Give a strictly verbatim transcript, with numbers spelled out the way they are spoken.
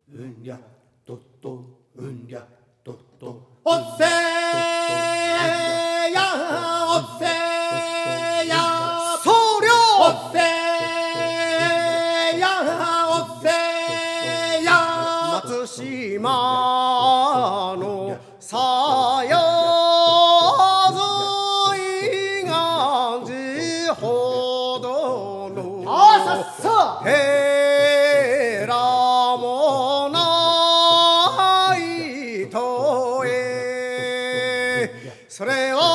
うんりゃとっとうんりゃとっとおっせーやおっせーや僧侶おっせーやおっせーや松島のさやずいがじほどのあさっさへらもないとえそれを